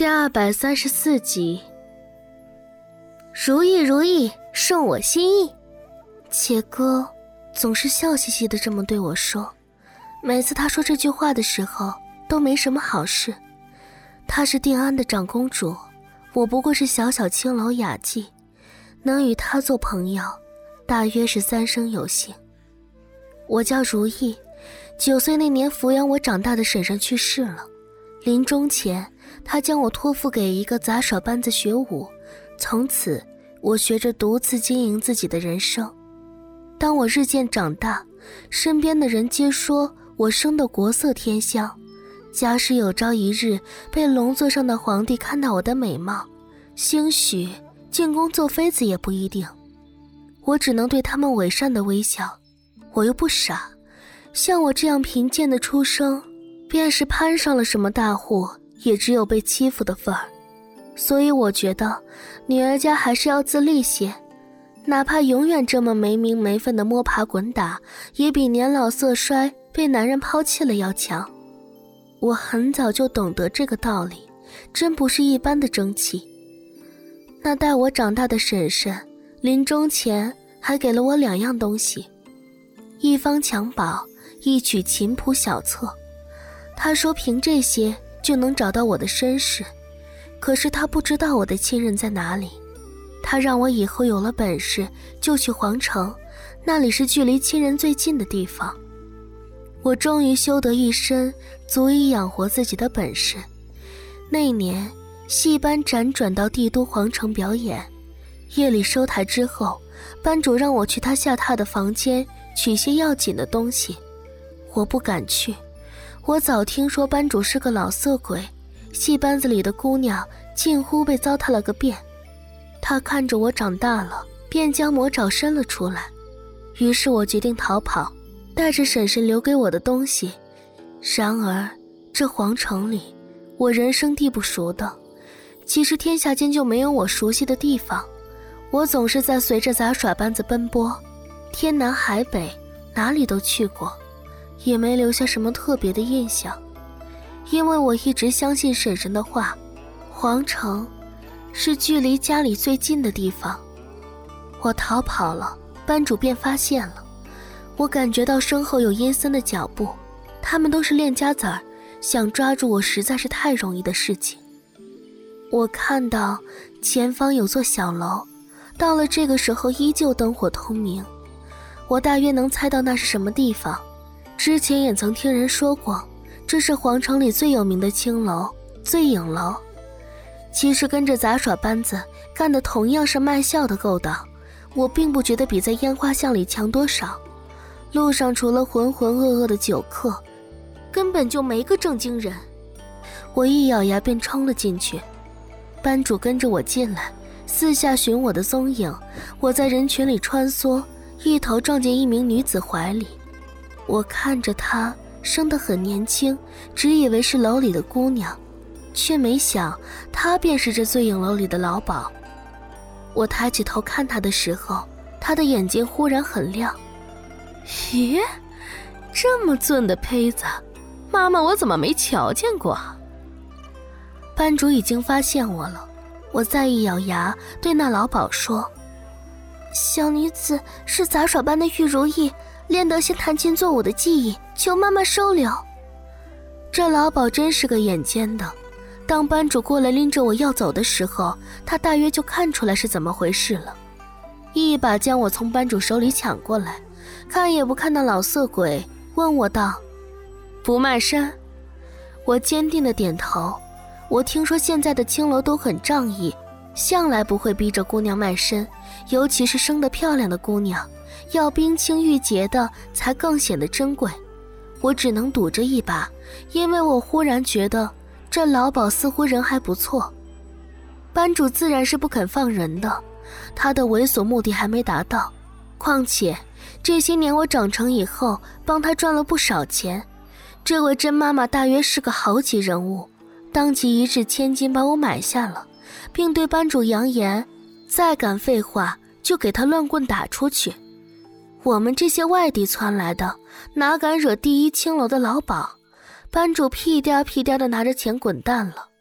第234集。如意如意，顺我心意。且哥总是笑嘻嘻的这么对我说，每次他说这句话的时候都没什么好事。她是定安的长公主，我不过是小小青楼雅妓，能与她做朋友大约是三生有幸。我叫如意，9岁那年抚养我长大的婶婶去世了，临终前她将我托付给一个杂耍班子学舞，从此我学着独自经营自己的人生。当我日渐长大，身边的人皆说我生得国色天香，假使有朝一日被龙座上的皇帝看到我的美貌，兴许进宫做妃子也不一定。我只能对他们伪善的微笑，我又不傻，像我这样贫贱的出生，便是攀上了什么大户，也只有被欺负的份儿。所以我觉得女儿家还是要自立些，哪怕永远这么没名没分的摸爬滚打，也比年老色衰被男人抛弃了要强。我很早就懂得这个道理，真不是一般的争气。那带我长大的婶婶临终前还给了我2样东西，一方襁褓，一曲琴谱小册。她说凭这些就能找到我的身世，可是她不知道我的亲人在哪里。她让我以后有了本事就去皇城，那里是距离亲人最近的地方。我终于修得一身足以养活自己的本事。那年戏班辗转到帝都皇城表演，夜里收台之后，班主让我去他下榻的房间取些要紧的东西。我不敢去，我早听说班主是个老色鬼，戏班子里的姑娘近乎被糟蹋了个遍。他看着我长大了，便将魔爪伸了出来。于是我决定逃跑，带着婶婶留给我的东西。然而这皇城里我人生地不熟的，其实天下间就没有我熟悉的地方。我总是在随着杂耍班子奔波，天南海北哪里都去过，也没留下什么特别的印象。因为我一直相信婶婶的话，皇城是距离家里最近的地方。我逃跑了，班主便发现了。我感觉到身后有阴森的脚步，他们都是练家子儿，想抓住我实在是太容易的事情。我看到前方有座小楼，到了这个时候依旧灯火通明。我大约能猜到那是什么地方，之前也曾听人说过，这是皇城里最有名的青楼，醉影楼。其实跟着杂耍班子干的同样是卖笑的勾当，我并不觉得比在烟花巷里强多少。路上除了浑浑噩噩的酒客，根本就没个正经人。我一咬牙便冲了进去，班主跟着我进来，四下寻我的踪影。我在人群里穿梭，一头撞进一名女子怀里。我看着她生得很年轻，只以为是楼里的姑娘，却没想她便是这醉影楼里的老鸨。我抬起头看她的时候，她的眼睛忽然很亮。咦，这么俊的胚子，妈妈我怎么没瞧见过？班主已经发现我了，我再一咬牙对那老鸨说，小女子是杂耍班的玉如意，练得先弹琴作舞的技艺，求妈妈收留。这老鸨真是个眼尖的，当班主过来拎着我要走的时候，他大约就看出来是怎么回事了，一把将我从班主手里抢过来，看也不看那老色鬼，问我道，不卖身？我坚定地点头。我听说现在的青楼都很仗义，向来不会逼着姑娘卖身，尤其是生得漂亮的姑娘，要冰清玉洁的才更显得珍贵。我只能赌着一把，因为我忽然觉得这老鸨似乎人还不错。班主自然是不肯放人的，他的猥琐目的还没达到。况且这些年我长成以后帮他赚了不少钱，这位甄妈妈大约是个好级人物，当即一掷千金把我买下了，并对班主扬言，再敢废话就给他乱棍打出去。我们这些外地窜来的，哪敢惹第一青楼的老鸨？班主屁颠屁颠地拿着钱滚蛋了。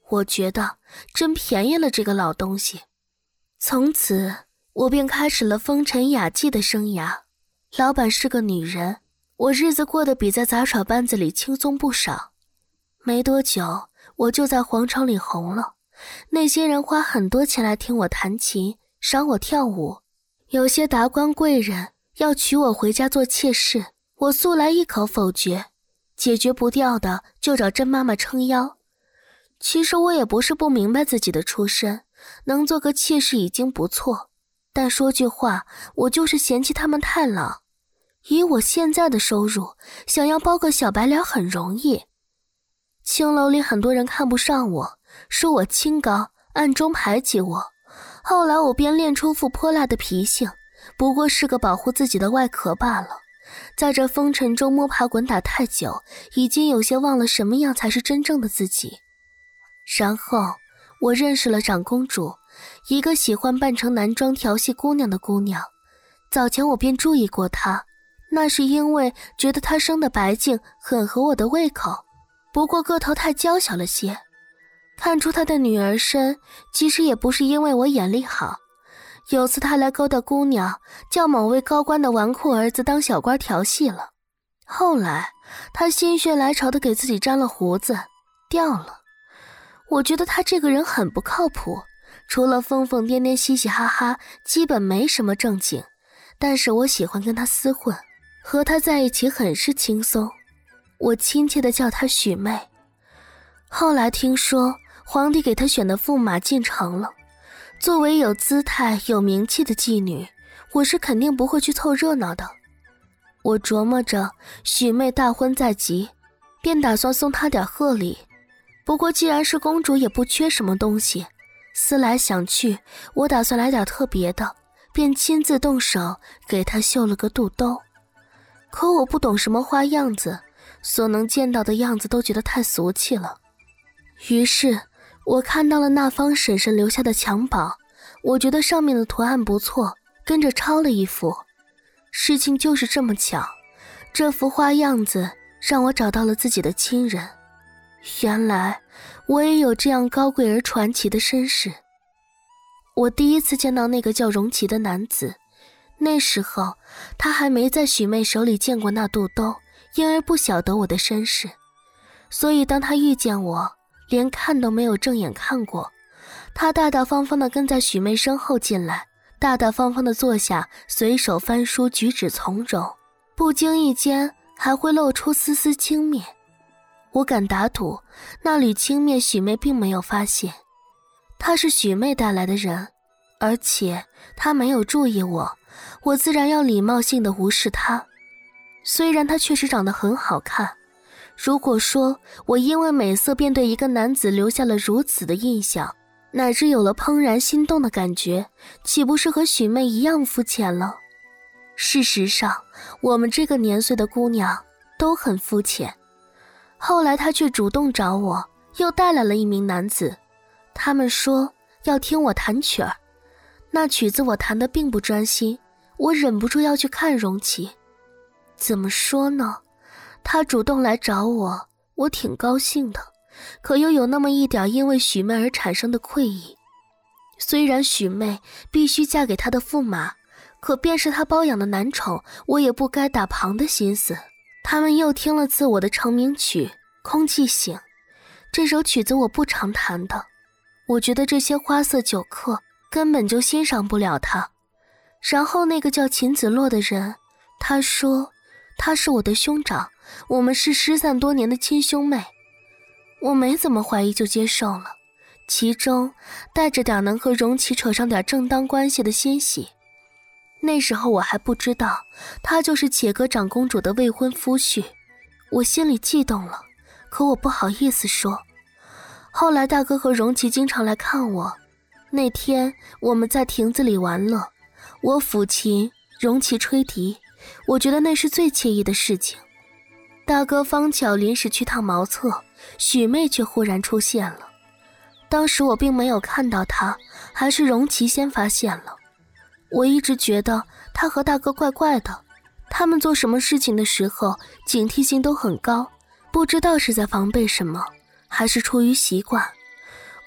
我觉得真便宜了这个老东西。从此我便开始了风尘雅妓的生涯。老板是个女人，我日子过得比在杂耍班子里轻松不少。没多久我就在皇城里红了，那些人花很多钱来听我弹琴，赏我跳舞。有些达官贵人要娶我回家做妾室，我素来一口否决，解决不掉的就找甄妈妈撑腰。其实我也不是不明白自己的出身，能做个妾室已经不错，但说句话，我就是嫌弃他们太老。以我现在的收入，想要包个小白脸很容易。青楼里很多人看不上我，说我清高，暗中排挤我。后来我便练出副泼辣的脾性，不过是个保护自己的外壳罢了。在这风尘中摸爬滚打太久，已经有些忘了什么样才是真正的自己。然后我认识了长公主，一个喜欢扮成男装调戏姑娘的姑娘。早前我便注意过她，那是因为觉得她生的白净很合我的胃口，不过个头太娇小了些。看出她的女儿身，其实也不是因为我眼力好。有次她来勾搭姑娘，叫某位高官的纨绔儿子当小官调戏了。后来她心血来潮的给自己粘了胡子，掉了。我觉得她这个人很不靠谱，除了疯疯癫癫嘻嘻哈哈，基本没什么正经。但是我喜欢跟她厮混，和她在一起很是轻松。我亲切地叫她许妹。后来听说皇帝给她选的驸马进城了，作为有姿态有名气的妓女，我是肯定不会去凑热闹的。我琢磨着许妹大婚在即，便打算送她点贺礼。不过既然是公主，也不缺什么东西。思来想去，我打算来点特别的，便亲自动手给她绣了个肚兜。可我不懂什么花样子，所能见到的样子都觉得太俗气了。于是我看到了那方婶婶留下的襁褓，我觉得上面的图案不错，跟着抄了一幅。事情就是这么巧，这幅花样子让我找到了自己的亲人。原来我也有这样高贵而传奇的身世。我第一次见到那个叫荣奇的男子，那时候他还没在许妹手里见过那肚兜，因而不晓得我的身世。所以当他遇见我，连看都没有正眼看过。他大大方方地跟在许妹身后进来，大大方方地坐下，随手翻书，举止从容，不经意间还会露出丝丝轻蔑。我敢打赌，那缕轻蔑许妹并没有发现。他是许妹带来的人，而且他没有注意我，我自然要礼貌性地无视他。虽然他确实长得很好看，如果说我因为美色便对一个男子留下了如此的印象，乃至有了怦然心动的感觉，岂不是和许妹一样肤浅了？事实上，我们这个年岁的姑娘都很肤浅。后来他却主动找我，又带来了一名男子。他们说要听我弹曲儿，那曲子我弹得并不专心，我忍不住要去看荣奇。怎么说呢？他主动来找我，我挺高兴的，可又有那么一点因为许妹而产生的愧意。虽然许妹必须嫁给他的驸马，可便是他包养的男宠，我也不该打旁的心思。他们又听了自我的成名曲《空气醒》，这首曲子我不常弹的，我觉得这些花色酒客根本就欣赏不了它。然后那个叫秦子洛的人，他说他是我的兄长，我们是失散多年的亲兄妹。我没怎么怀疑就接受了，其中带着点能和荣奇扯上点正当关系的欣喜。那时候我还不知道他就是且阁长公主的未婚夫婿，我心里悸动了，可我不好意思说。后来大哥和荣奇经常来看我，那天我们在亭子里玩乐，我抚琴，荣奇吹笛，我觉得那是最惬意的事情。大哥方巧临时去趟茅厕，许妹却忽然出现了。当时我并没有看到她，还是荣奇先发现了。我一直觉得他和大哥怪怪的，他们做什么事情的时候警惕性都很高，不知道是在防备什么，还是出于习惯。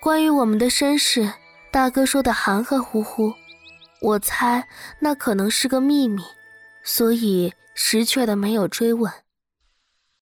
关于我们的身世，大哥说的含含糊糊，我猜那可能是个秘密，所以识趣的没有追问。